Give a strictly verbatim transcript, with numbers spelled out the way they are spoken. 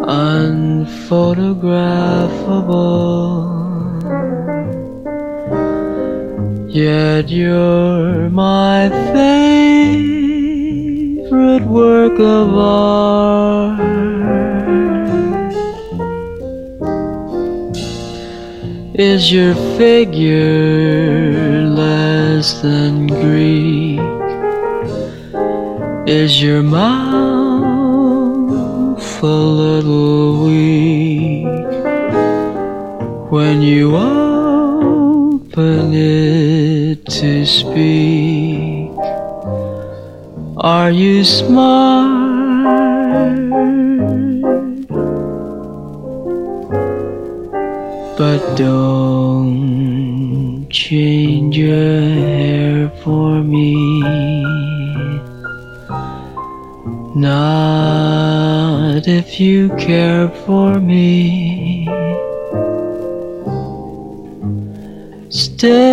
unphotographable, yet you're my favorite work of art. Is your figure less than Greek? Is your mouth a little weak when you open it to speak? Are you smart? But don't change your hair for me, not if you care for me. Stay